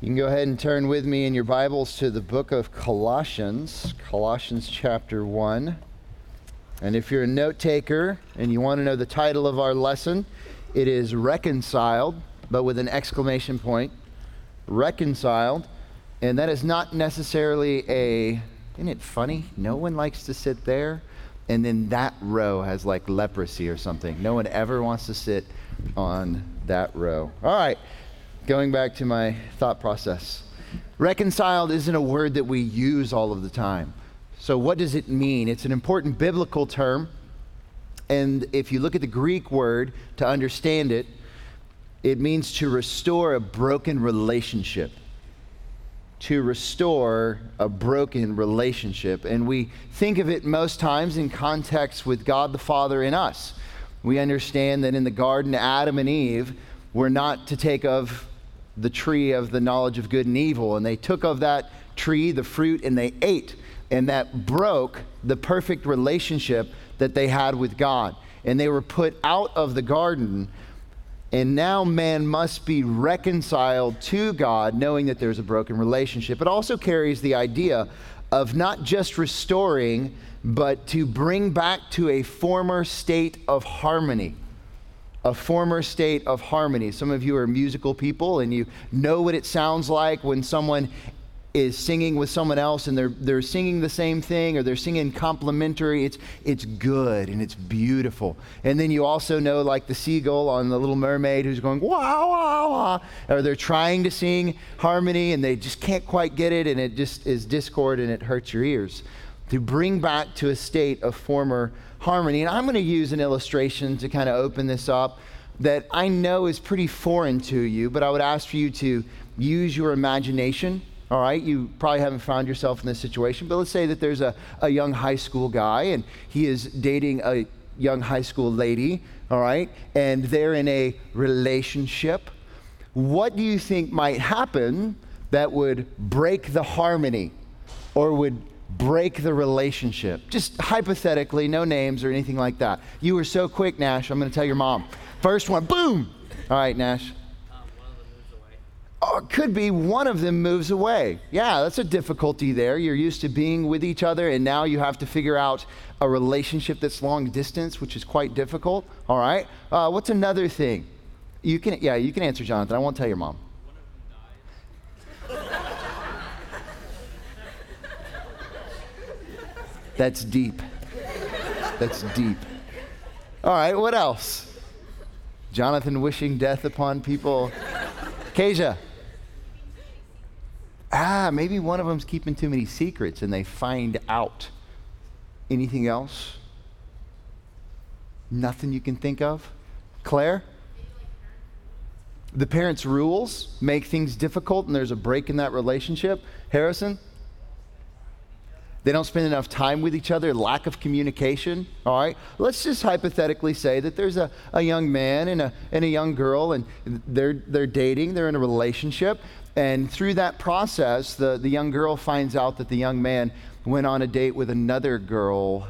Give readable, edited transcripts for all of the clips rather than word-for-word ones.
You can go ahead and turn with me in your Bibles to the book of Colossians, Colossians chapter 1. And if you're a note taker and you want to know the title of our lesson, it is Reconciled, but with an exclamation point. Reconciled. And that is not necessarily isn't it funny? No one likes to sit there, and then that row has like leprosy or something. No one ever wants to sit on that row. All right. Going back to my thought process. Reconciled isn't a word that we use all of the time. So what does it mean? It's an important biblical term. And if you look at the Greek word to understand it, it means to restore a broken relationship. To restore a broken relationship. And we think of it most times in context with God the Father in us. We understand that in the garden, Adam and Eve were not to take of the tree of the knowledge of good and evil, and they took of that tree, the fruit, and they ate, and that broke the perfect relationship that they had with God, and they were put out of the garden, and now man must be reconciled to God, knowing that there's a broken relationship. It also carries the idea of not just restoring, but to bring back to a former state of harmony. A former state of harmony. Some of you are musical people and you know what it sounds like when someone is singing with someone else and they're singing the same thing, or they're singing complimentary. It's good and it's beautiful. And then you also know, like the seagull on The Little Mermaid who's going wow, wow, wow, or they're trying to sing harmony and they just can't quite get it, and it just is discord and it hurts your ears. To bring back to a state of former harmony. And I'm going to use an illustration to kind of open this up that I know is pretty foreign to you, but I would ask for you to use your imagination. All right, you probably haven't found yourself in this situation, but let's say that there's a young high school guy and he is dating a young high school lady, all right, and they're in a relationship. What do you think might happen that would break the harmony or would break the relationship? Just hypothetically, no names or anything like that. You were so quick, Nash. I'm going to tell your mom. First one, boom. All right, Nash. One of them moves away. Oh, it could be one of them moves away. Yeah, that's a difficulty there. You're used to being with each other, and now you have to figure out a relationship that's long distance, which is quite difficult. All right. What's another thing? You can answer, Jonathan. I won't tell your mom. One of them dies. That's deep. That's deep. All right, what else? Jonathan wishing death upon people. Kasia. Maybe one of them's keeping too many secrets and they find out. Anything else? Nothing you can think of? Claire? The parents' rules make things difficult and there's a break in that relationship. Harrison? They don't spend enough time with each other, lack of communication, all right? Let's just hypothetically say that there's a young man and a young girl, and they're dating, they're in a relationship, and through that process, the young girl finds out that the young man went on a date with another girl.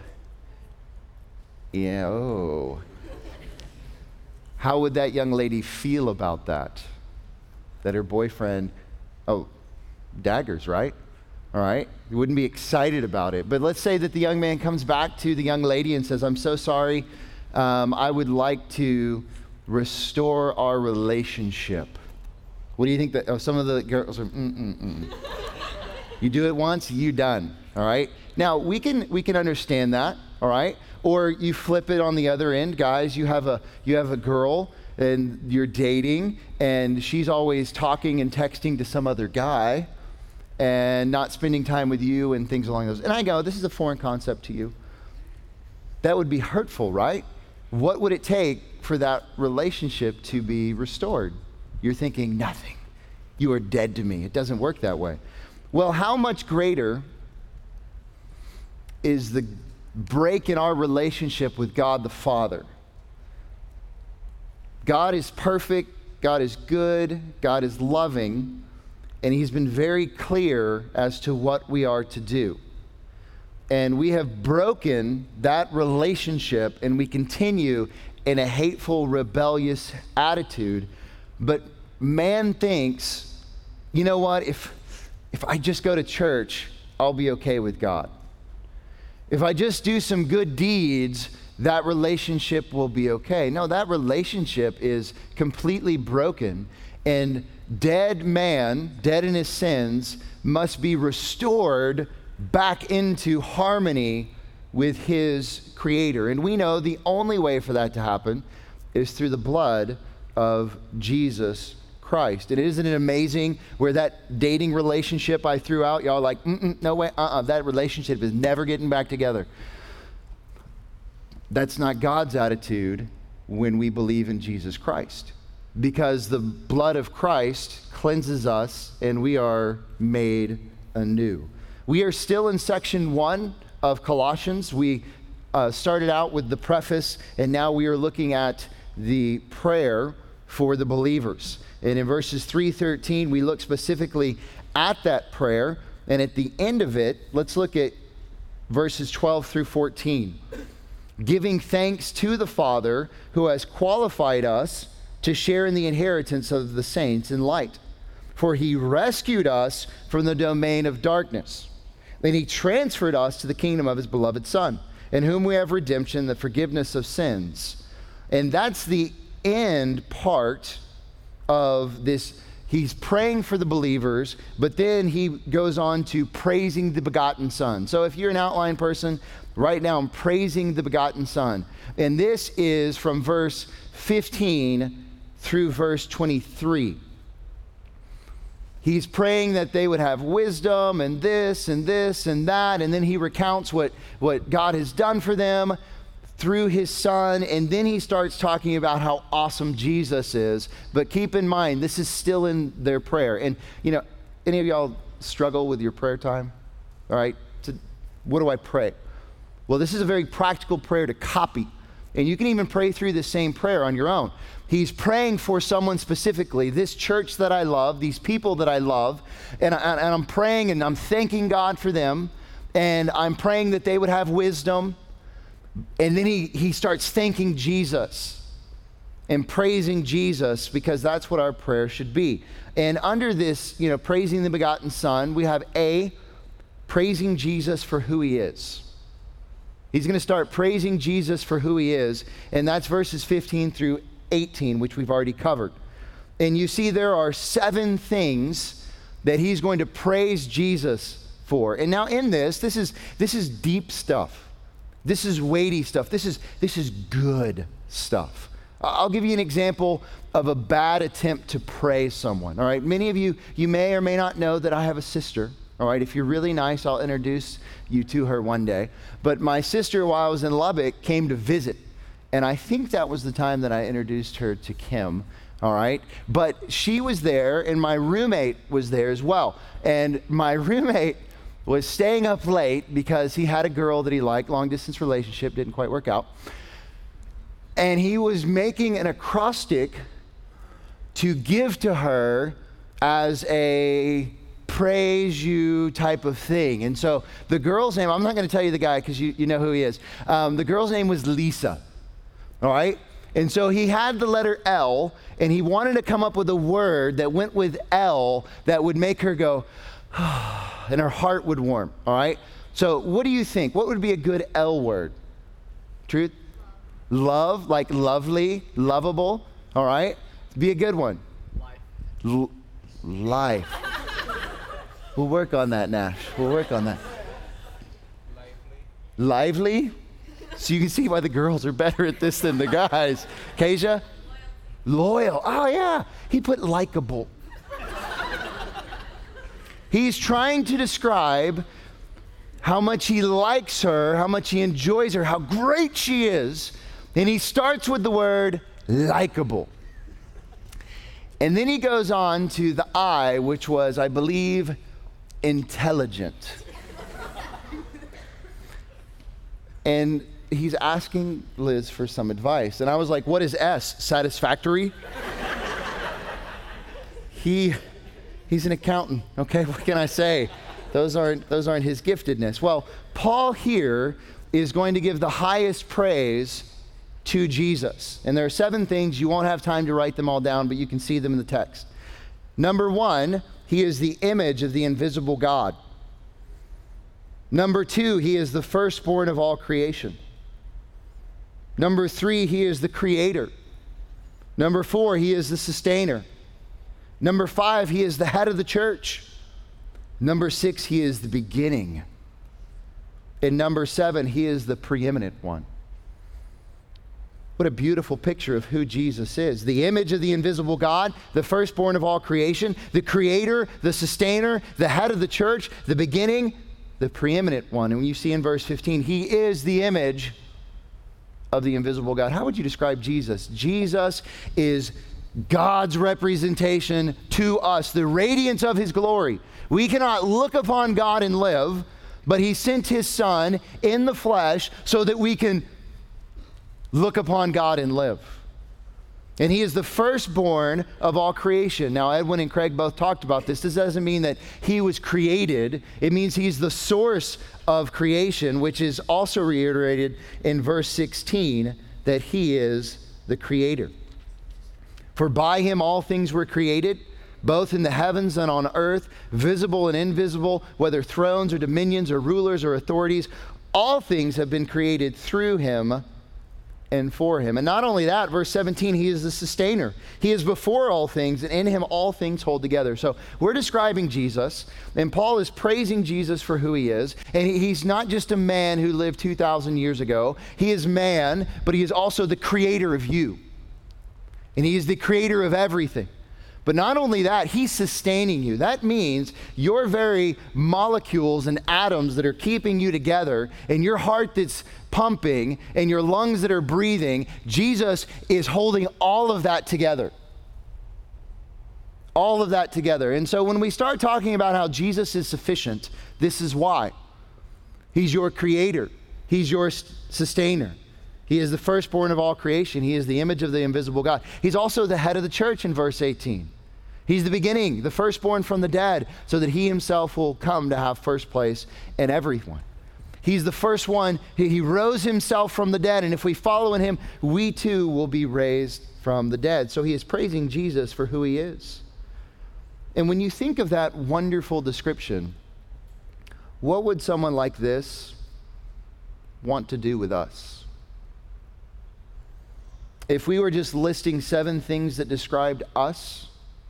Yeah, oh. How would that young lady feel about that? That her boyfriend, daggers, right? All right, you wouldn't be excited about it. But let's say that the young man comes back to the young lady and says, I'm so sorry. I would like to restore our relationship. What do you think that, some of the girls are, You do it once, you done, all right? Now, we can understand that, all right? Or you flip it on the other end, guys. You have a girl and you're dating and she's always talking and texting to some other guy and not spending time with you and things along those. And I go, this is a foreign concept to you. That would be hurtful, right? What would it take for that relationship to be restored? You're thinking, nothing. You are dead to me. It doesn't work that way. Well, how much greater is the break in our relationship with God the Father? God is perfect. God is good. God is loving. And he's been very clear as to what we are to do. And we have broken that relationship and we continue in a hateful, rebellious attitude. But man thinks you know what, if I just go to church, I'll be okay with God. If I just do some good deeds, that relationship will be okay. No, that relationship is completely broken, and dead man, dead in his sins, must be restored back into harmony with his Creator. And we know the only way for that to happen is through the blood of Jesus Christ. And isn't it amazing where that dating relationship I threw out, y'all like, no way, that relationship is never getting back together. That's not God's attitude when we believe in Jesus Christ, because the blood of Christ cleanses us and we are made anew. We are still in section 1 of Colossians. We started out with the preface, and now we are looking at the prayer for the believers. And in verses 3-13, we look specifically at that prayer. And at the end of it, let's look at verses 12 through 14. Giving thanks to the Father who has qualified us to share in the inheritance of the saints in light. For he rescued us from the domain of darkness. Then he transferred us to the kingdom of his beloved Son, in whom we have redemption, the forgiveness of sins. And that's the end part of this. He's praying for the believers, but then he goes on to praising the begotten Son. So if you're an outline person, right now I'm praising the begotten Son. And this is from verse 15 through verse 23. He's praying that they would have wisdom and this and this and that. And then he recounts what God has done for them through his Son. And then he starts talking about how awesome Jesus is. But keep in mind, this is still in their prayer. And, you know, any of y'all struggle with your prayer time? All right? What do I pray? Well, this is a very practical prayer to copy. And you can even pray through the same prayer on your own. He's praying for someone specifically, this church that I love, these people that I love, and I'm praying and I'm thanking God for them, and I'm praying that they would have wisdom. And then he starts thanking Jesus and praising Jesus, because that's what our prayer should be. And under this, you know, praising the begotten Son, we have praising Jesus for who he is. He's going to start praising Jesus for who he is, and that's verses 15 through 18, which we've already covered. And you see there are 7 things that he's going to praise Jesus for. And now in this is deep stuff. This is weighty stuff. This is good stuff. I'll give you an example of a bad attempt to praise someone. All right, many of you may or may not know that I have a sister. All right, if you're really nice, I'll introduce you to her one day. But my sister, while I was in Lubbock, came to visit. And I think that was the time that I introduced her to Kim, all right? But she was there, and my roommate was there as well. And my roommate was staying up late because he had a girl that he liked, long-distance relationship, didn't quite work out. And he was making an acrostic to give to her as a praise you type of thing. And so the girl's name, I'm not going to tell you the guy because you know who he is. The girl's name was Lisa. All right? And so he had the letter L, and he wanted to come up with a word that went with L that would make her go, and her heart would warm. All right? So what do you think? What would be a good L word? Truth? Love, like lovely, lovable. All right? Be a good one. Life. Life. We'll work on that, Nash. We'll work on that. Lively? So you can see why the girls are better at this than the guys. Kasia? Loyal. Oh, yeah. He put likable. He's trying to describe how much he likes her, how much he enjoys her, how great she is. And he starts with the word likable. And then he goes on to the I, which was, I believe, intelligent. And he's asking Liz for some advice. And I was like, what is S? Satisfactory? He's an accountant, okay? What can I say? Those aren't his giftedness. Well, Paul here is going to give the highest praise to Jesus. And there are 7 things. You won't have time to write them all down, but you can see them in the text. Number 1, he is the image of the invisible God. Number 2, he is the firstborn of all creation. Number 3, he is the creator. Number 4, he is the sustainer. Number 5, he is the head of the church. Number 6, he is the beginning. And number 7, he is the preeminent one. What a beautiful picture of who Jesus is. The image of the invisible God, the firstborn of all creation, the creator, the sustainer, the head of the church, the beginning, the preeminent one. And when you see in verse 15, he is the image of the invisible God. How would you describe Jesus? Jesus is God's representation to us, the radiance of his glory. We cannot look upon God and live, but he sent his Son in the flesh so that we can look upon God and live. And he is the firstborn of all creation. Now, Edwin and Craig both talked about this. This doesn't mean that he was created. It means he's the source of creation, which is also reiterated in verse 16, that he is the creator. For by him all things were created, both in the heavens and on earth, visible and invisible, whether thrones or dominions or rulers or authorities. All things have been created through him and for him. And not only that, verse 17, he is the sustainer. He is before all things, and in him all things hold together. So we're describing Jesus, and Paul is praising Jesus for who he is. And he's not just a man who lived 2,000 years ago. He is man, but he is also the creator of you. And he is the creator of everything. But not only that, he's sustaining you. That means your very molecules and atoms that are keeping you together, and your heart that's pumping, and your lungs that are breathing, Jesus is holding all of that together. All of that together. And so when we start talking about how Jesus is sufficient, this is why. He's your creator. He's your sustainer. He is the firstborn of all creation. He is the image of the invisible God. He's also the head of the church in verse 18. He's the beginning, the firstborn from the dead, so that he himself will come to have first place in everyone. He's the first one. He rose himself from the dead, and if we follow in him, we too will be raised from the dead. So he is praising Jesus for who he is. And when you think of that wonderful description, what would someone like this want to do with us? If we were just listing 7 things that described us: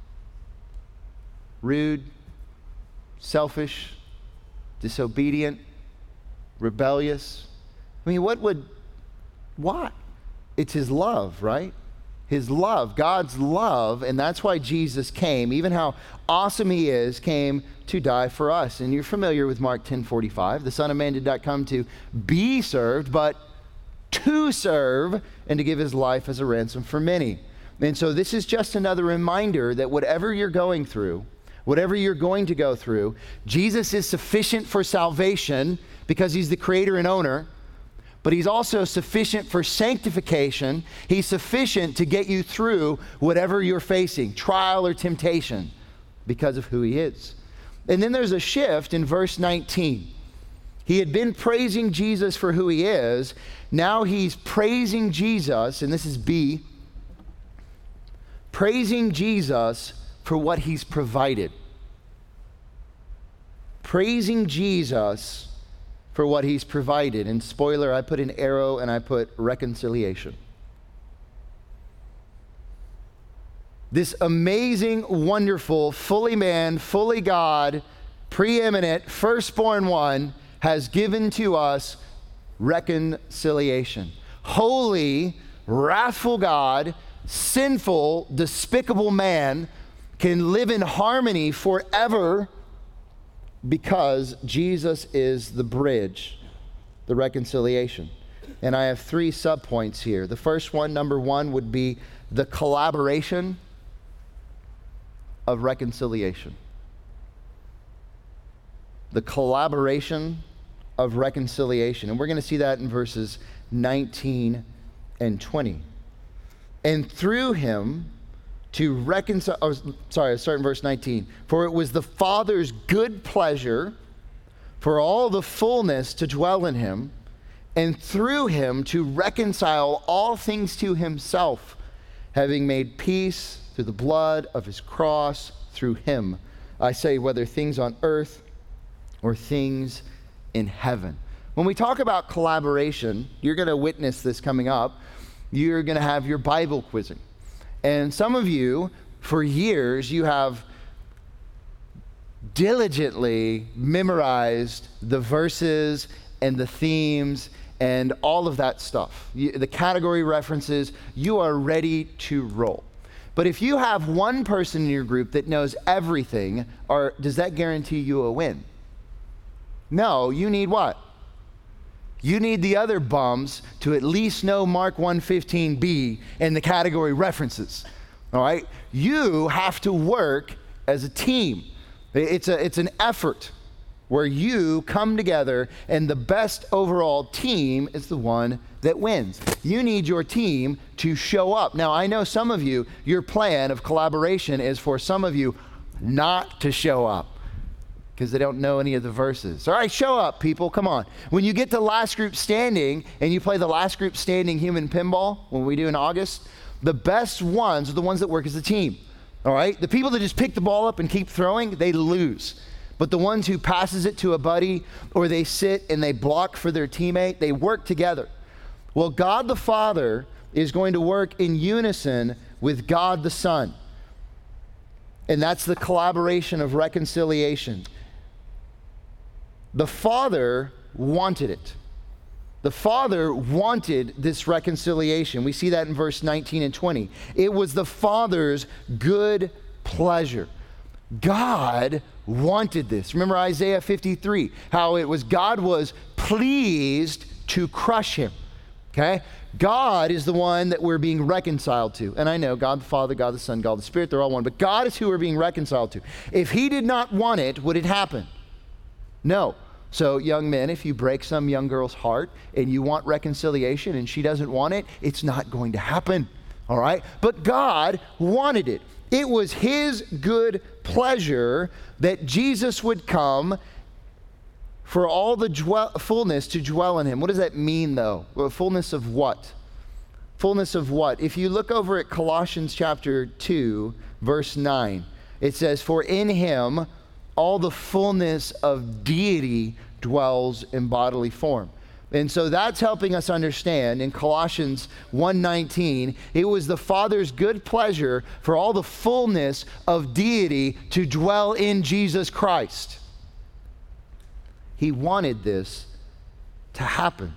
rude, selfish, disobedient, rebellious. I mean, why? It's his love, right? His love, God's love, and that's why Jesus came, even how awesome he is, came to die for us. And you're familiar with Mark 10:45. The Son of Man did not come to be served, but to serve and to give his life as a ransom for many. And so this is just another reminder that whatever you're going through, whatever you're going to go through, Jesus is sufficient for salvation because he's the creator and owner, but he's also sufficient for sanctification. He's sufficient to get you through whatever you're facing, trial or temptation, because of who he is. And then there's a shift in verse 19. He had been praising Jesus for who he is. Now he's praising Jesus, and this is B, praising Jesus for what he's provided. Praising Jesus for what he's provided. And spoiler, I put an arrow and I put reconciliation. This amazing, wonderful, fully man, fully God, preeminent, firstborn one has given to us reconciliation. Holy, wrathful God, sinful, despicable man can live in harmony forever because Jesus is the bridge, the reconciliation. And I have 3 subpoints here. The first one, number 1, would be the collaboration of reconciliation. The collaboration of reconciliation. And we're going to see that in verses 19 and 20. And through him to reconcile, I'll start in verse 19. For it was the Father's good pleasure for all the fullness to dwell in him, and through him to reconcile all things to himself, having made peace through the blood of his cross, through him, I say whether things on earth or things in heaven. When we talk about collaboration, you're going to witness this coming up. You're going to have your Bible quizzing. And some of you, for years, you have diligently memorized the verses and the themes and all of that stuff. The category references, you are ready to roll. But if you have one person in your group that knows everything, does that guarantee you a win? No, you need what? You need the other bums to at least know Mark 1:15b and the category references. All right? You have to work as a team. It's an effort where you come together, and the best overall team is the one that wins. You need your team to show up. Now, I know some of you, your plan of collaboration is for some of you not to show up because they don't know any of the verses. All right, show up, people. Come on. When you get to last group standing and you play the last group standing human pinball, when we do in August, the best ones are the ones that work as a team. All right? The people that just pick the ball up and keep throwing, they lose. But the ones who passes it to a buddy, or they sit and they block for their teammate, they work together. Well, God the Father is going to work in unison with God the Son. And that's the collaboration of reconciliation. The Father wanted it. The Father wanted this reconciliation. We see that in verse 19 and 20. It was the Father's good pleasure. God wanted this. Remember Isaiah 53, how it was God was pleased to crush him. Okay? God is the one that we're being reconciled to. And I know God the Father, God the Son, God the Spirit, they're all one. But God is who we're being reconciled to. If he did not want it, would it happen? No. So young men, if you break some young girl's heart and you want reconciliation and she doesn't want it, it's not going to happen. All right? But God wanted it. It was his good pleasure that Jesus would come for all the fullness to dwell in him. What does that mean, though? Well, fullness of what? Fullness of what? If you look over at Colossians chapter 2, verse 9, it says, "For in him all the fullness of deity dwells in bodily form." And so that's helping us understand in Colossians 1:19, it was the Father's good pleasure for all the fullness of deity to dwell in Jesus Christ. He wanted this to happen.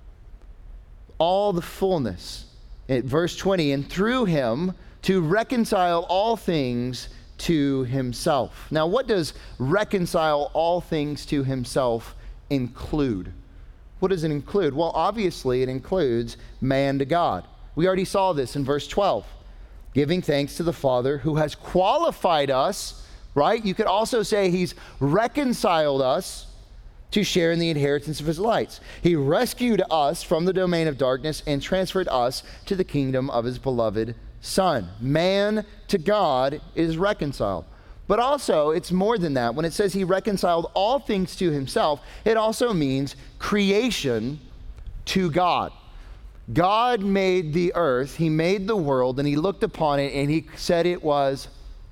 All the fullness. At verse 20, and through him to reconcile all things to himself. Now, what does reconcile all things to himself include? What does it include? Well, obviously, it includes man to God. We already saw this in verse 12. Giving thanks to the Father who has qualified us, right? You could also say he's reconciled us to share in the inheritance of his lights. He rescued us from the domain of darkness and transferred us to the kingdom of his beloved Son. Man to God is reconciled. But also, it's more than that. When it says he reconciled all things to himself, it also means creation to God. God made the earth, he made the world, and he looked upon it, and he said it was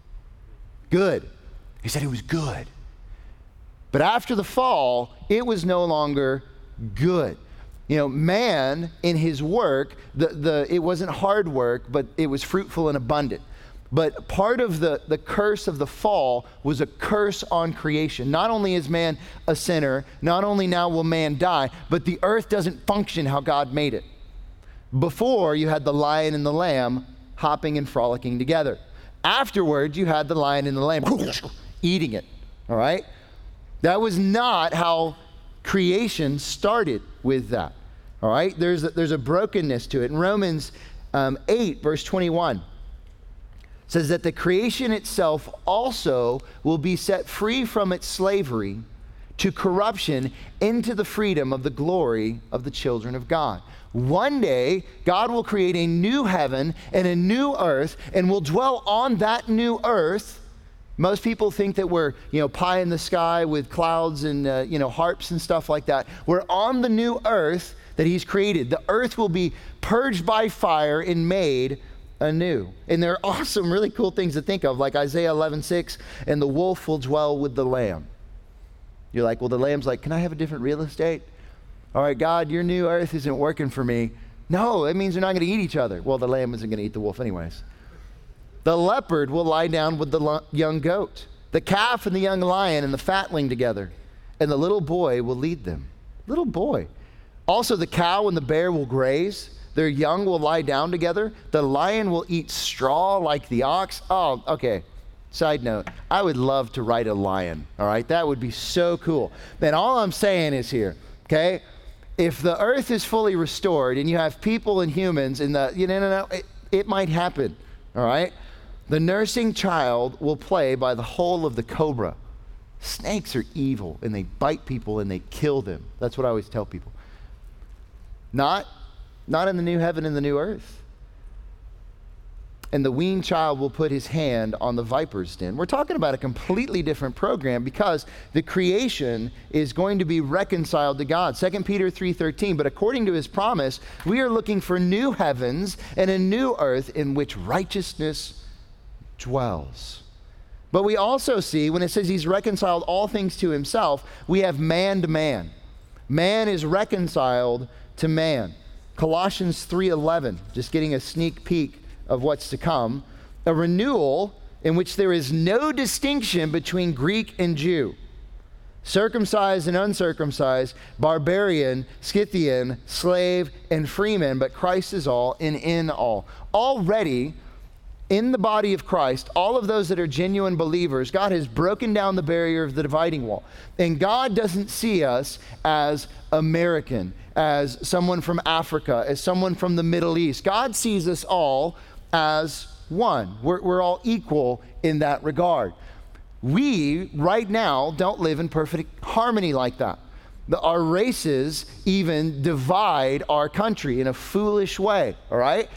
good. He said it was good. But after the fall, it was no longer good. You know, man in his work, it wasn't hard work, but it was fruitful and abundant. But part of the curse of the fall was a curse on creation. Not only is man a sinner, not only now will man die, but the earth doesn't function how God made it. Before, you had the lion and the lamb hopping and frolicking together. Afterwards, you had the lion and the lamb eating it, all right? That was not how creation started with that, all right? There's a brokenness to it. In Romans 8, verse 21, says that the creation itself also will be set free from its slavery to corruption into the freedom of the glory of the children of God. One day, God will create a new heaven and a new earth, and will dwell on that new earth. Most people think that we're, pie in the sky with clouds and, harps and stuff like that. We're on the new earth that he's created. The earth will be purged by fire and made anew. And there are awesome, really cool things to think of, like Isaiah 11:6, and the wolf will dwell with the lamb. You're like, well, the lamb's like, can I have a different real estate? All right, God, your new earth isn't working for me. No, it means they're not going to eat each other. Well, the lamb isn't going to eat the wolf anyways. The leopard will lie down with the young goat, the calf and the young lion and the fatling together, and the little boy will lead them. Little boy. Also, the cow and the bear will graze. Their young will lie down together. The lion will eat straw like the ox. Oh, okay. Side note, I would love to ride a lion, all right? That would be so cool. Man, all I'm saying is here, okay? If the earth is fully restored and you have people and humans in the, it might happen, all right? The nursing child will play by the hole of the cobra. Snakes are evil, and they bite people and they kill them. That's what I always tell people. Not in the new heaven and the new earth. And the weaned child will put his hand on the viper's den. We're talking about a completely different program because the creation is going to be reconciled to God. 2 Peter 3:13, but according to his promise, we are looking for new heavens and a new earth in which righteousness dwells. But we also see, when it says he's reconciled all things to himself, we have man to man. Man is reconciled to man. Colossians 3:11, just getting a sneak peek of what's to come, a renewal in which there is no distinction between Greek and Jew, circumcised and uncircumcised, barbarian, Scythian, slave, and freeman, but Christ is all and in all. Already, in the body of Christ, all of those that are genuine believers, God has broken down the barrier of the dividing wall. And God doesn't see us as American, as someone from Africa, as someone from the Middle East. God sees us all as one. We're all equal in that regard. We, right now, don't live in perfect harmony like that. Our races even divide our country in a foolish way, all right?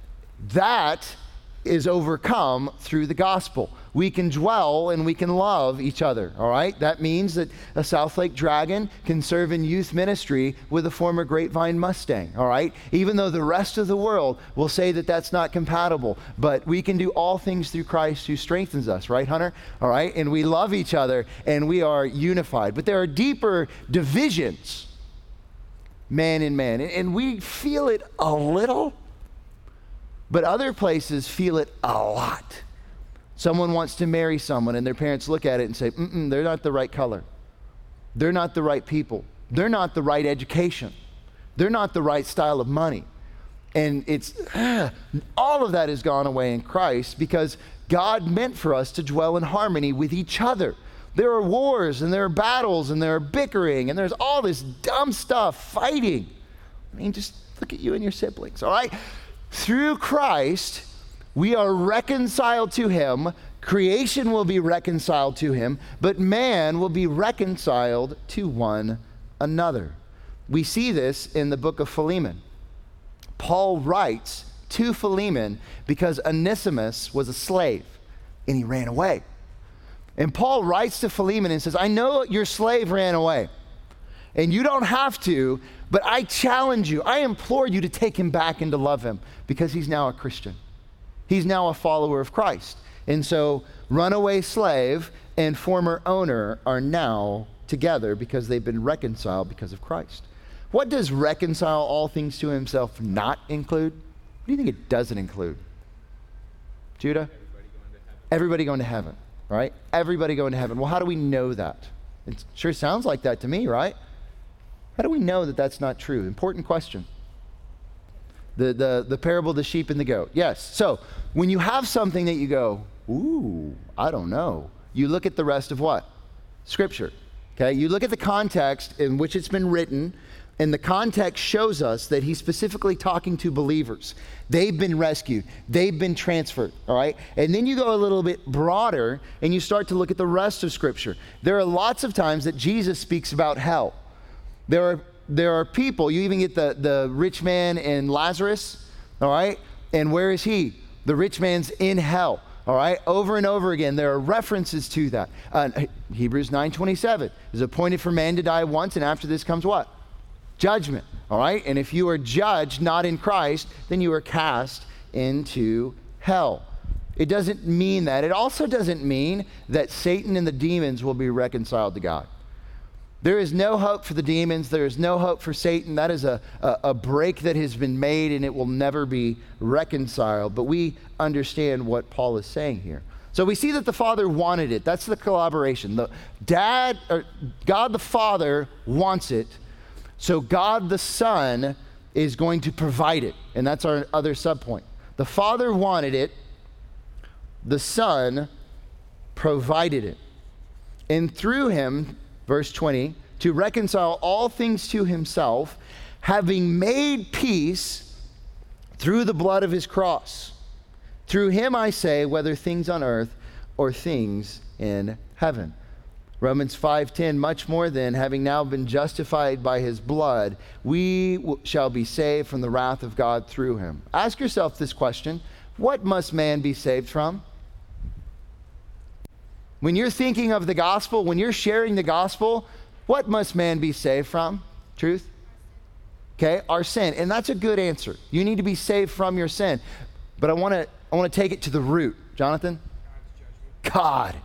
That is overcome through the gospel. We can dwell and we can love each other, all right? That means that a Southlake Dragon can serve in youth ministry with a former Grapevine Mustang, all right? Even though the rest of the world will say that that's not compatible, but we can do all things through Christ who strengthens us, right, Hunter? All right? And we love each other and we are unified. But there are deeper divisions, man and man, and we feel it a little, but other places feel it a lot. Someone wants to marry someone and their parents look at it and say, they're not the right color. They're not the right people. They're not the right education. They're not the right style of money. And it's, all of that has gone away in Christ because God meant for us to dwell in harmony with each other. There are wars and there are battles and there are bickering and there's all this dumb stuff, fighting. I mean, just look at you and your siblings, all right? Through Christ, we are reconciled to him. Creation will be reconciled to him, but man will be reconciled to one another. We see this in the book of Philemon. Paul writes to Philemon because Onesimus was a slave and he ran away. And Paul writes to Philemon and says, I know your slave ran away and you don't have to, but I challenge you, I implore you to take him back and to love him because he's now a Christian. He's now a follower of Christ. And so runaway slave and former owner are now together because they've been reconciled because of Christ. What does reconcile all things to himself not include? What do you think it doesn't include? Judah? Everybody going to heaven, right? Everybody going to heaven. Well, how do we know that? It sure sounds like that to me, right? How do we know that that's not true? Important question. The parable of the sheep and the goat. Yes. So when you have something that you go, ooh, I don't know, you look at the rest of what? Scripture. Okay? You look at the context in which it's been written, and the context shows us that he's specifically talking to believers. They've been rescued. They've been transferred, all right? And then you go a little bit broader, and you start to look at the rest of Scripture. There are lots of times that Jesus speaks about hell. There are people, you even get the rich man and Lazarus, all right? And where is he? The rich man's in hell, all right? Over and over again, there are references to that. Hebrews 9:27 is appointed for man to die once, and after this comes what? Judgment, all right? And if you are judged not in Christ, then you are cast into hell. It doesn't mean that. It also doesn't mean that Satan and the demons will be reconciled to God. There is no hope for the demons. There is no hope for Satan. That is a break that has been made, and it will never be reconciled. But we understand what Paul is saying here. So we see that the Father wanted it. That's the collaboration. God the Father wants it. So God the Son is going to provide it. And that's our other subpoint. The Father wanted it. The Son provided it. And through him, verse 20, to reconcile all things to himself, having made peace through the blood of his cross. Through him I say, whether things on earth or things in heaven. Romans 5:10, much more than having now been justified by his blood, we shall be saved from the wrath of God through him. Ask yourself this question: what must man be saved from? When you're thinking of the gospel, when you're sharing the gospel, what must man be saved from? Truth? Okay, our sin. And that's a good answer. You need to be saved from your sin. But I want to take it to the root. Jonathan? God.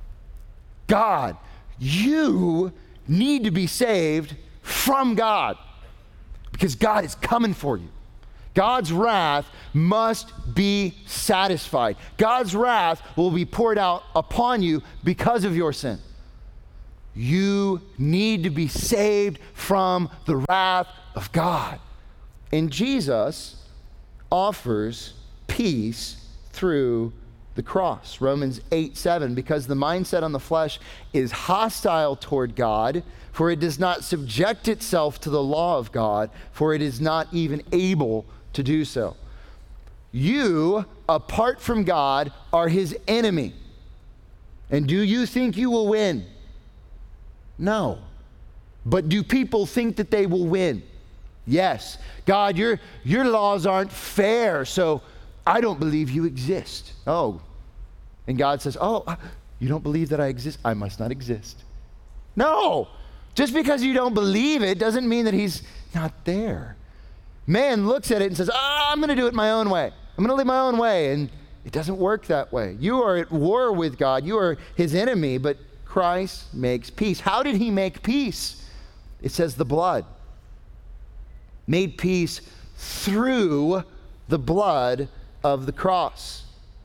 You need to be saved from God, because God is coming for you. God's wrath must be satisfied. God's wrath will be poured out upon you because of your sin. You need to be saved from the wrath of God. And Jesus offers peace through the cross. Romans 8:7, because the mindset on the flesh is hostile toward God, for it does not subject itself to the law of God, for it is not even able to do so. You, apart from God, are his enemy. And do you think you will win? No. But do people think that they will win? Yes. God, your laws aren't fair, so I don't believe you exist. Oh. And God says, oh, you don't believe that I exist? I must not exist. No. Just because you don't believe it doesn't mean that he's not there. Man looks at it and says, I'm going to do it my own way. I'm going to live my own way. And it doesn't work that way. You are at war with God. You are his enemy, but Christ makes peace. How did he make peace? It says the blood. Made peace through the blood of the cross.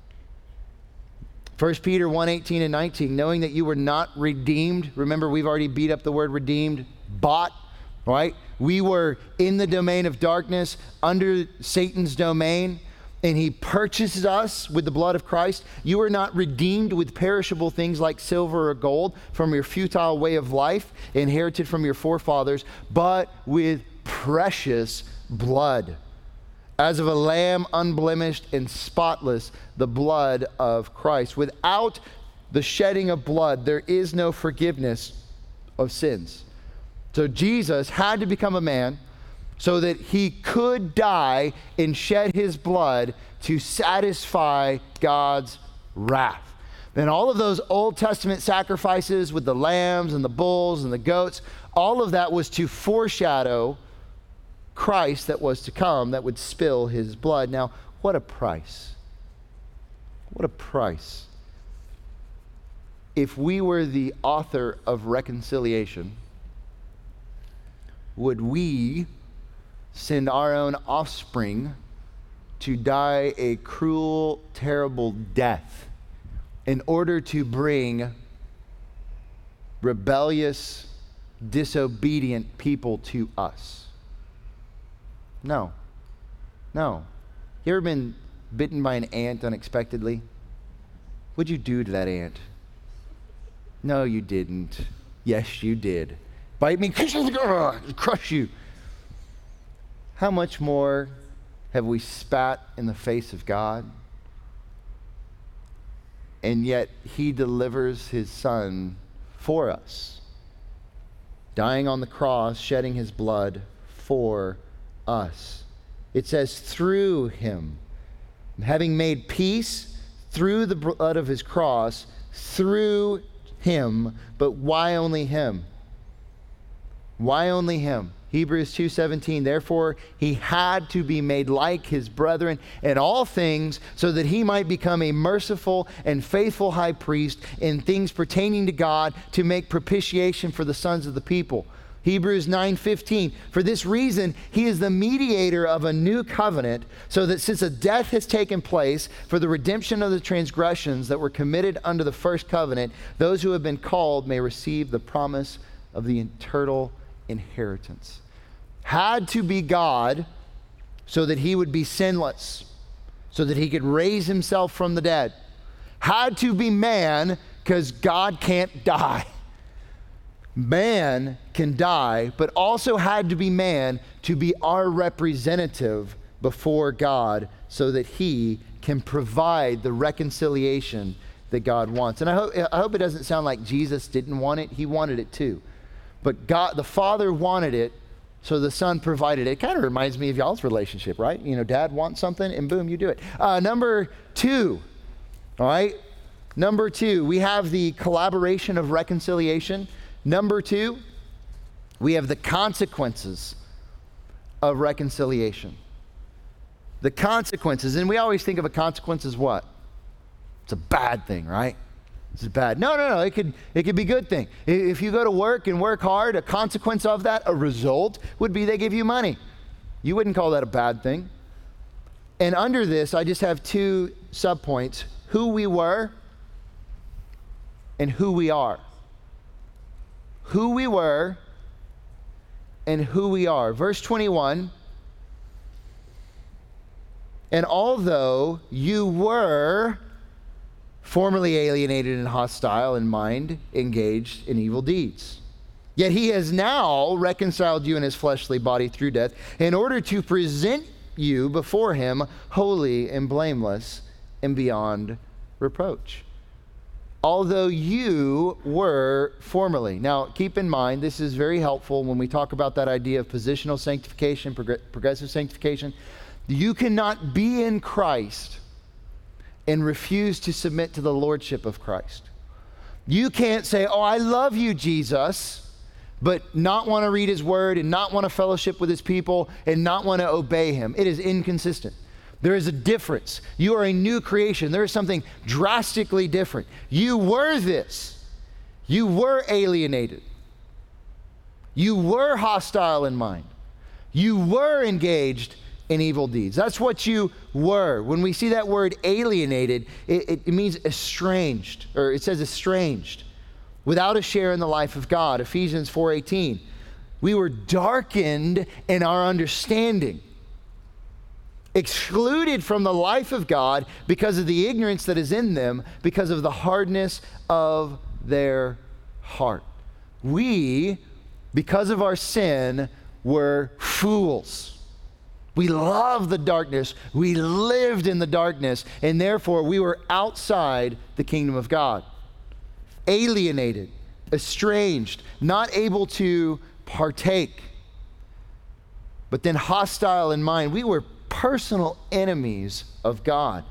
1 Peter 1:18 and 19, knowing that you were not redeemed. Remember, we've already beat up the word redeemed, bought, right? We were in the domain of darkness, under Satan's domain, and he purchases us with the blood of Christ. You are not redeemed with perishable things like silver or gold from your futile way of life, inherited from your forefathers, but with precious blood, as of a lamb unblemished and spotless, the blood of Christ. Without the shedding of blood, there is no forgiveness of sins. So Jesus had to become a man so that he could die and shed his blood to satisfy God's wrath. And all of those Old Testament sacrifices with the lambs and the bulls and the goats, all of that was to foreshadow Christ that was to come, that would spill his blood. Now, what a price. What a price. If we were the author of reconciliation, would we send our own offspring to die a cruel, terrible death in order to bring rebellious, disobedient people to us? No. No. You ever been bitten by an ant unexpectedly? What'd you do to that ant? No, you didn't. Yes, you did. Bite me, crush you. How much more have we spat in the face of God? And yet he delivers his son for us, dying on the cross, shedding his blood for us. It says through him, having made peace through the blood of his cross, through him. But why only him? Why only him? Hebrews 2:17, therefore he had to be made like his brethren in all things, so that he might become a merciful and faithful high priest in things pertaining to God, to make propitiation for the sons of the people. Hebrews 9:15, for this reason he is the mediator of a new covenant, so that since a death has taken place for the redemption of the transgressions that were committed under the first covenant, those who have been called may receive the promise of the eternal inheritance. Had to be God so that he would be sinless, so that he could raise himself from the dead. Had to be man because God can't die. Man can die, but also had to be man to be our representative before God, so that he can provide the reconciliation that God wants. And I hope it doesn't sound like Jesus didn't want it. He wanted it too. But God, the Father wanted it, so the Son provided it. It kind of reminds me of y'all's relationship, right? You know, Dad wants something, and boom, you do it. Number two, all right? Number two, we have the collaboration of reconciliation. Number two, we have the consequences of reconciliation. The consequences, and we always think of a consequence as what? It's a bad thing, right? It's bad. No. It could be a good thing. If you go to work and work hard, a consequence of that, a result, would be they give you money. You wouldn't call that a bad thing. And under this, I just have two subpoints: who we were and who we are. Who we were and who we are. Verse 21, and although you were formerly alienated and hostile in mind, engaged in evil deeds, yet he has now reconciled you in his fleshly body through death, in order to present you before him holy and blameless and beyond reproach. Although you were formerly. Now, keep in mind, this is very helpful when we talk about that idea of positional sanctification, progressive sanctification. You cannot be in Christ and refuse to submit to the lordship of Christ. You can't say, oh, I love you, Jesus, but not want to read his word and not want to fellowship with his people and not want to obey him. It is inconsistent. There is a difference. You are a new creation. There is something drastically different. You were this. You were alienated. You were hostile in mind. You were engaged in evil deeds. That's what you were. When we see that word alienated, it means estranged, or it says estranged, without a share in the life of God. Ephesians 4:18. We were darkened in our understanding, excluded from the life of God because of the ignorance that is in them, because of the hardness of their heart. We, because of our sin, were fools. We loved the darkness. We lived in the darkness, and therefore we were outside the kingdom of God. Alienated, estranged, not able to partake, but then hostile in mind. We were personal enemies of God.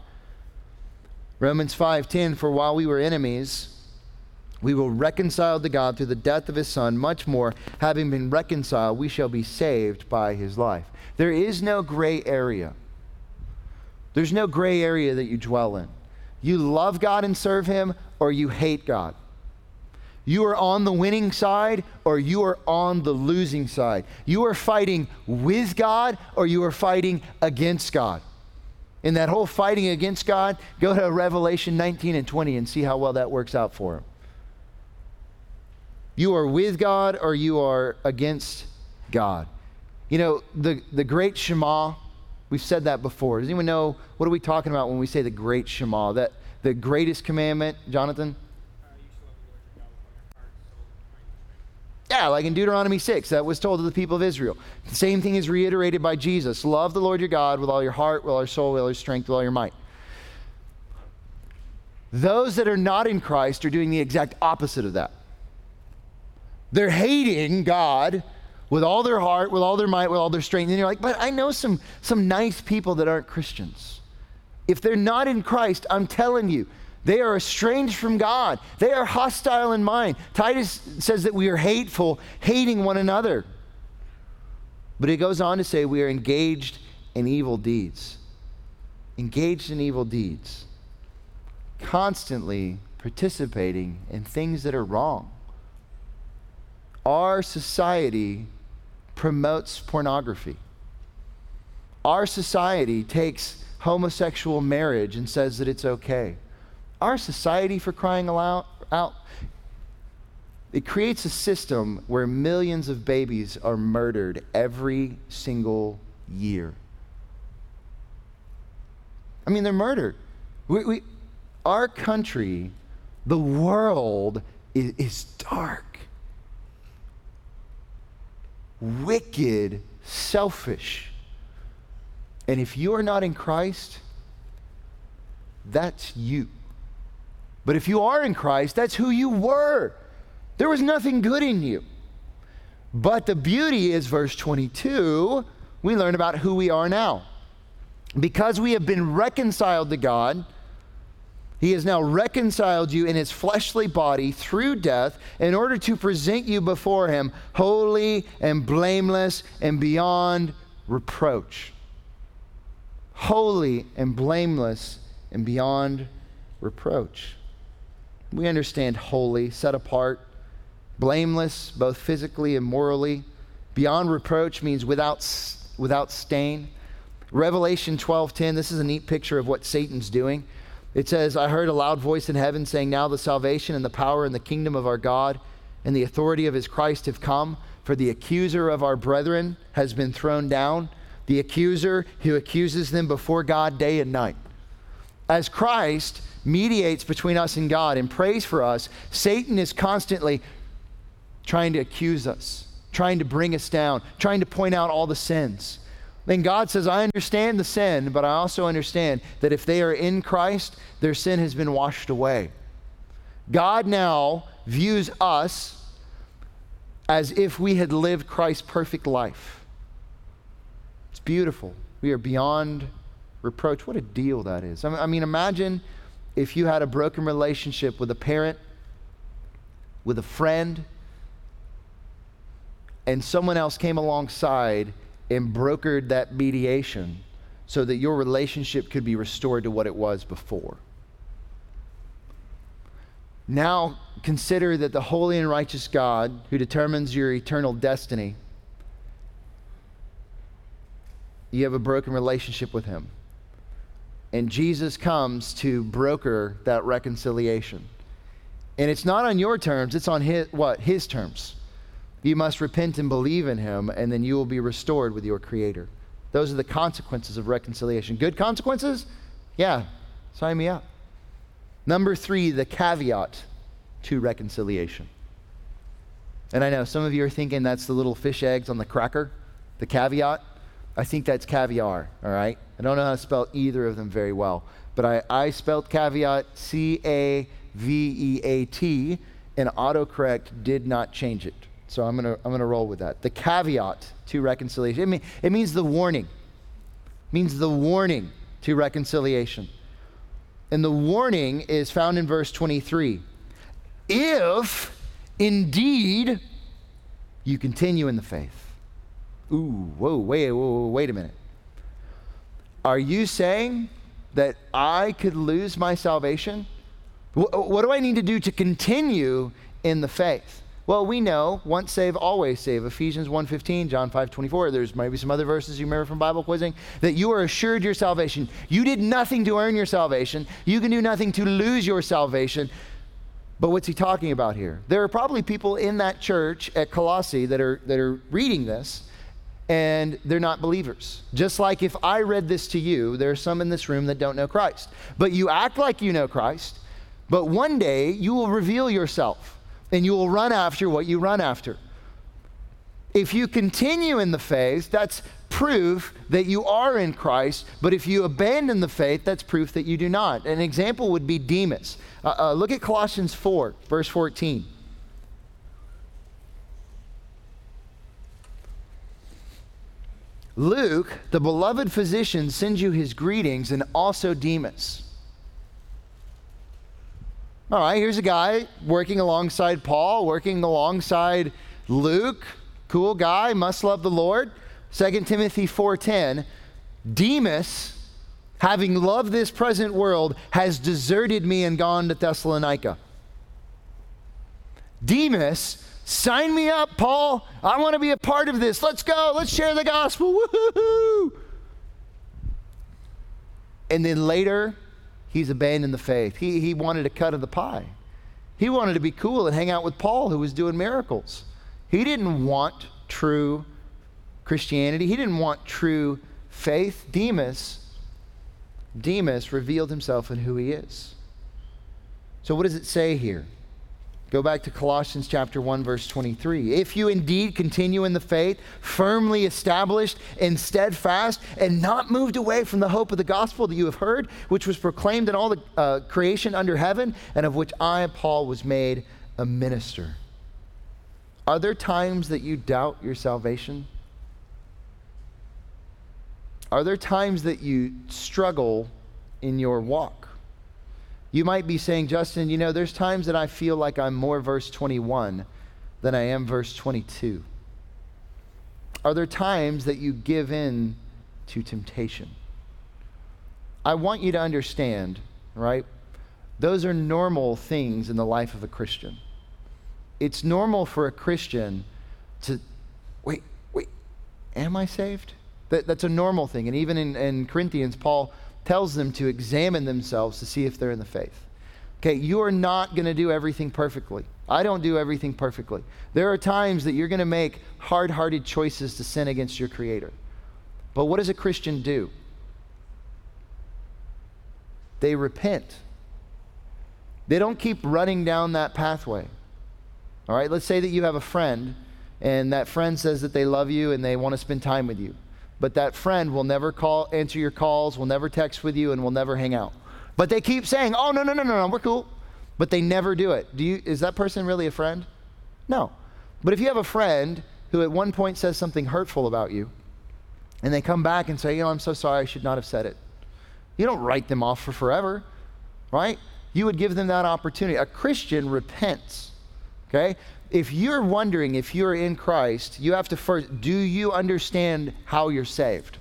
Romans 5:10, for while we were enemies, we were reconciled to God through the death of his Son. Much more, having been reconciled, we shall be saved by his life. There is no gray area. There's no gray area that you dwell in. You love God and serve him, or you hate God. You are on the winning side, or you are on the losing side. You are fighting with God, or you are fighting against God. In that whole fighting against God, go to Revelation 19 and 20 and see how well that works out for him. You are with God, or you are against God. You know, the great Shema, we've said that before. Does anyone know, what are we talking about when we say the great Shema? That the greatest commandment, Jonathan? Yeah, like in Deuteronomy 6, that was told to the people of Israel. The same thing is reiterated by Jesus. Love the Lord your God with all your heart, with all your soul, with all your strength, with all your might. Those that are not in Christ are doing the exact opposite of that. They're hating God with all their heart, with all their might, with all their strength. And you're like, but I know some nice people that aren't Christians. If they're not in Christ, I'm telling you, they are estranged from God. They are hostile in mind. Titus says that we are hateful, hating one another. But it goes on to say we are engaged in evil deeds. Engaged in evil deeds. Constantly participating in things that are wrong. Our society promotes pornography. Our society takes homosexual marriage and says that it's okay. Our society, for crying out, it creates a system where millions of babies are murdered every single year. I mean, they're murdered. Our country, the world, is dark, wicked, selfish. And if you are not in Christ, that's you. But if you are in Christ, that's who you were. There was nothing good in you. But the beauty is, verse 22, we learn about who we are now. Because we have been reconciled to God, He has now reconciled you in His fleshly body through death in order to present you before Him holy and blameless and beyond reproach. Holy and blameless and beyond reproach. We understand holy, set apart, blameless, both physically and morally. Beyond reproach means without stain. Revelation 12:10, this is a neat picture of what Satan's doing. It says, I heard a loud voice in heaven saying, now the salvation and the power and the kingdom of our God and the authority of His Christ have come, for the accuser of our brethren has been thrown down, the accuser who accuses them before God day and night. As Christ mediates between us and God and prays for us, Satan is constantly trying to accuse us, trying to bring us down, trying to point out all the sins. Then God says, I understand the sin, but I also understand that if they are in Christ, their sin has been washed away. God now views us as if we had lived Christ's perfect life. It's beautiful. We are beyond reproach. What a deal that is. I mean, imagine if you had a broken relationship with a parent, with a friend, and someone else came alongside and brokered that mediation so that your relationship could be restored to what it was before. Now consider that the holy and righteous God who determines your eternal destiny, you have a broken relationship with Him. And Jesus comes to broker that reconciliation. And it's not on your terms, it's on His terms. You must repent and believe in Him, and then you will be restored with your Creator. Those are the consequences of reconciliation. Good consequences? Yeah, sign me up. Number 3, the caveat to reconciliation. And I know some of you are thinking that's the little fish eggs on the cracker, the caveat. I think that's caviar, all right? I don't know how to spell either of them very well, but I spelled caveat C-A-V-E-A-T, and autocorrect did not change it. So I'm gonna roll with that. The caveat to reconciliation. It means the warning. It means the warning to reconciliation. And the warning is found in verse 23. If indeed you continue in the faith. Ooh, wait a minute. Are you saying that I could lose my salvation? What do I need to do to continue in the faith? Well, we know, once saved, always saved. Ephesians 1:15, John 5:24. There's maybe some other verses you remember from Bible quizzing, that you are assured your salvation. You did nothing to earn your salvation. You can do nothing to lose your salvation. But what's he talking about here? There are probably people in that church at Colossae that are reading this, and they're not believers. Just like if I read this to you, there are some in this room that don't know Christ. But you act like you know Christ, but one day you will reveal yourself. And you will run after what you run after. If you continue in the faith, that's proof that you are in Christ. But if you abandon the faith, that's proof that you do not. An example would be Demas. Look at Colossians 4, verse 14. Luke, the beloved physician, sends you his greetings, and also Demas. All right, here's a guy working alongside Paul, working alongside Luke. Cool guy, must love the Lord. 2 Timothy 4:10, Demas, having loved this present world, has deserted me and gone to Thessalonica. Demas, sign me up, Paul. I want to be a part of this. Let's go. Let's share the gospel. Woo-hoo-hoo. And then later, he's abandoned the faith. He wanted a cut of the pie. He wanted to be cool and hang out with Paul, who was doing miracles. He didn't want true Christianity. He didn't want true faith. Demas revealed himself in who he is. So what does it say here? Go back to Colossians chapter 1, verse 23. If you indeed continue in the faith, firmly established and steadfast, and not moved away from the hope of the gospel that you have heard, which was proclaimed in all the creation under heaven, and of which I, Paul, was made a minister. Are there times that you doubt your salvation? Are there times that you struggle in your walk? You might be saying, Justin, you know, there's times that I feel like I'm more verse 21 than I am verse 22. Are there times that you give in to temptation? I want you to understand, right? Those are normal things in the life of a Christian. It's normal for a Christian to, wait, am I saved? That's a normal thing. And even in Corinthians, Paul tells them to examine themselves to see if they're in the faith. Okay, you are not going to do everything perfectly. I don't do everything perfectly. There are times that you're going to make hard-hearted choices to sin against your Creator. But what does a Christian do? They repent. They don't keep running down that pathway. All right, let's say that you have a friend, and that friend says that they love you and they want to spend time with you. But that friend will never answer your calls, will never text with you, and will never hang out. But they keep saying, oh, no, we're cool. But they never do it. Is that person really a friend? No. But if you have a friend who at one point says something hurtful about you, and they come back and say, I'm so sorry, I should not have said it. You don't write them off for forever, right? You would give them that opportunity. A Christian repents, okay? If you're wondering if you're in Christ, you have to first, do you understand how you're saved?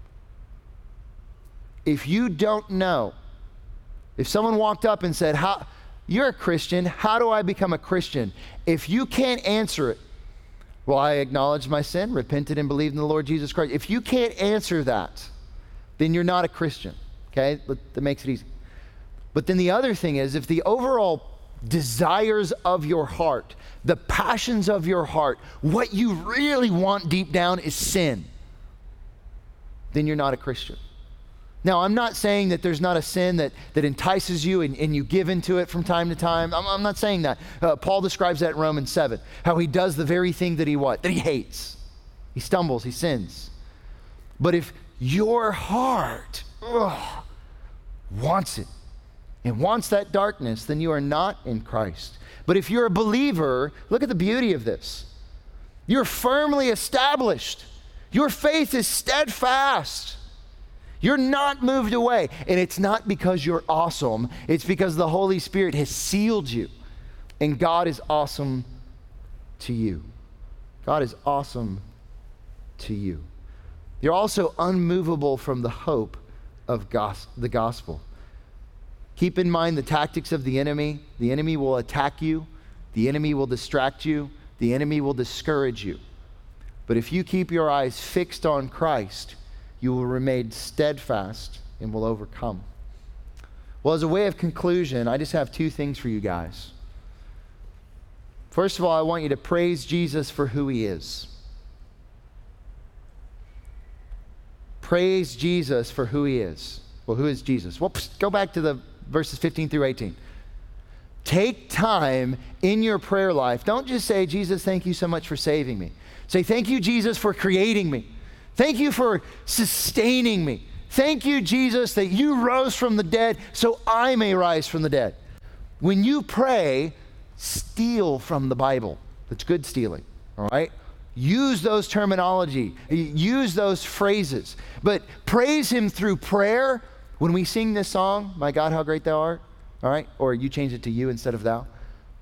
If you don't know, if someone walked up and said, you're a Christian, how do I become a Christian? If you can't answer it, well, I acknowledged my sin, repented and believed in the Lord Jesus Christ. If you can't answer that, then you're not a Christian, okay? That makes it easy. But then the other thing is, if the overall desires of your heart, the passions of your heart, what you really want deep down is sin, then you're not a Christian. Now, I'm not saying that there's not a sin that entices you and you give into it from time to time. I'm not saying that. Paul describes that in Romans 7, how he does the very thing that he hates. He stumbles, he sins. But if your heart wants it, and wants that darkness, then you are not in Christ. But if you're a believer, look at the beauty of this. You're firmly established. Your faith is steadfast. You're not moved away. And it's not because you're awesome. It's because the Holy Spirit has sealed you. And God is awesome to you. God is awesome to you. You're also unmovable from the hope of the gospel. Keep in mind the tactics of the enemy. The enemy will attack you. The enemy will distract you. The enemy will discourage you. But if you keep your eyes fixed on Christ, you will remain steadfast and will overcome. Well, as a way of conclusion, I just have two things for you guys. First of all, I want you to praise Jesus for who he is. Praise Jesus for who he is. Well, who is Jesus? Well, go back to the verses 15 through 18. Take time in your prayer life. Don't just say, Jesus, thank you so much for saving me. Say, thank you, Jesus, for creating me. Thank you for sustaining me. Thank you, Jesus, that you rose from the dead so I may rise from the dead. When you pray, steal from the Bible. That's good stealing, all right? Use those terminology. Use those phrases. But praise him through prayer. When we sing this song, My God, How Great Thou Art, all right? Or you change it to you instead of thou.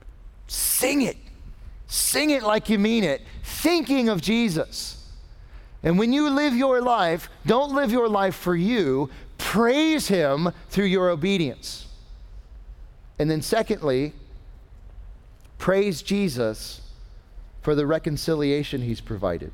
Sing it. Sing it like you mean it, thinking of Jesus. And when you live your life, don't live your life for you. Praise him through your obedience. And then secondly, praise Jesus for the reconciliation he's provided.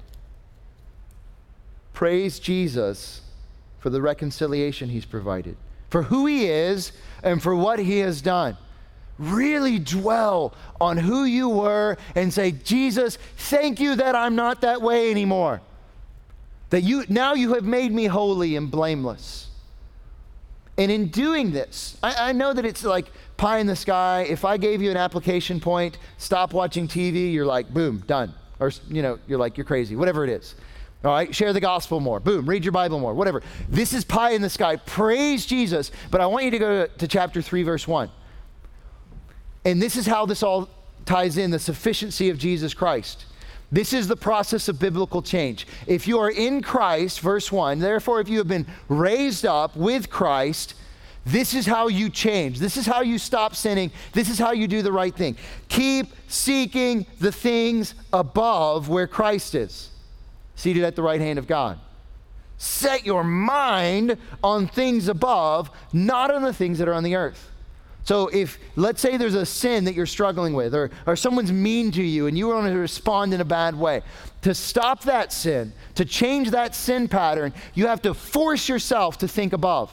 Praise Jesus for the reconciliation he's provided, for who he is and for what he has done. Really dwell on who you were and say, Jesus, thank you that I'm not that way anymore. That now you have made me holy and blameless. And in doing this, I know that it's like pie in the sky. If I gave you an application point, stop watching TV, you're like, boom, done. Or, you're like, you're crazy, whatever it is. All right, share the gospel more. Boom, read your Bible more, whatever. This is pie in the sky. Praise Jesus. But I want you to go to chapter 3, verse 1. And this is how this all ties in, the sufficiency of Jesus Christ. This is the process of biblical change. If you are in Christ, verse 1, therefore if you have been raised up with Christ, this is how you change. This is how you stop sinning. This is how you do the right thing. Keep seeking the things above where Christ is, seated at the right hand of God. Set your mind on things above, not on the things that are on the earth. So if, let's say there's a sin that you're struggling with, or someone's mean to you and you want to respond in a bad way, to stop that sin, to change that sin pattern, you have to force yourself to think above.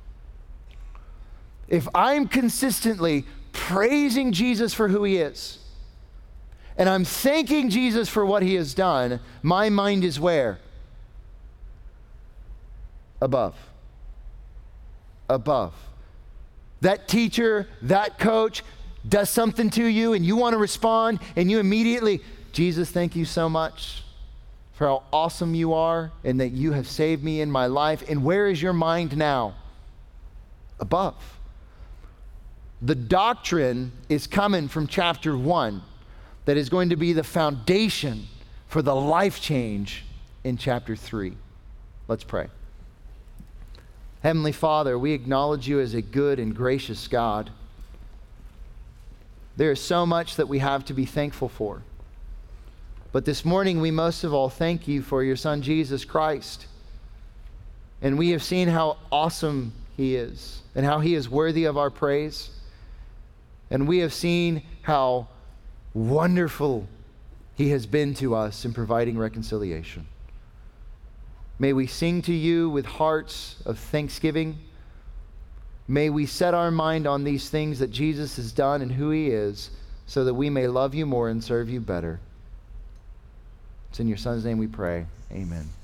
If I'm consistently praising Jesus for who he is, and I'm thanking Jesus for what he has done, my mind is where? Above. Above. That teacher, that coach does something to you and you want to respond and you immediately, Jesus, thank you so much for how awesome you are and that you have saved me in my life. And where is your mind now? Above. The doctrine is coming from chapter 1 that is going to be the foundation for the life change in chapter 3. Let's pray. Heavenly Father, we acknowledge you as a good and gracious God. There is so much that we have to be thankful for. But this morning, we most of all thank you for your Son, Jesus Christ. And we have seen how awesome he is and how he is worthy of our praise. And we have seen how wonderful he has been to us in providing reconciliation. May we sing to you with hearts of thanksgiving. May we set our mind on these things that Jesus has done and who he is, so that we may love you more and serve you better. It's in your Son's name we pray. Amen.